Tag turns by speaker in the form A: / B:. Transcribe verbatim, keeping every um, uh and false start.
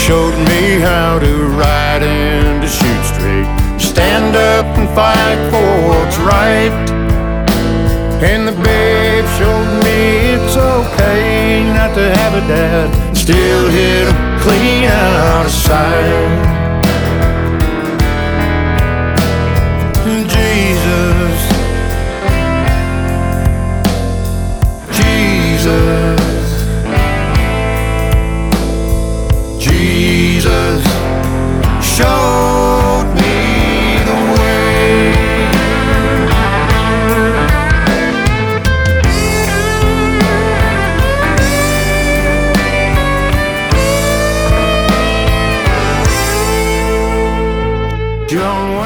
A: showed me how to ride and to shoot straight, stand up and fight for what's right. And the babe showed me it's okay not to have a dad and still hit him clean out of sight. Jesus, Jesus, Jesus showed me the way. John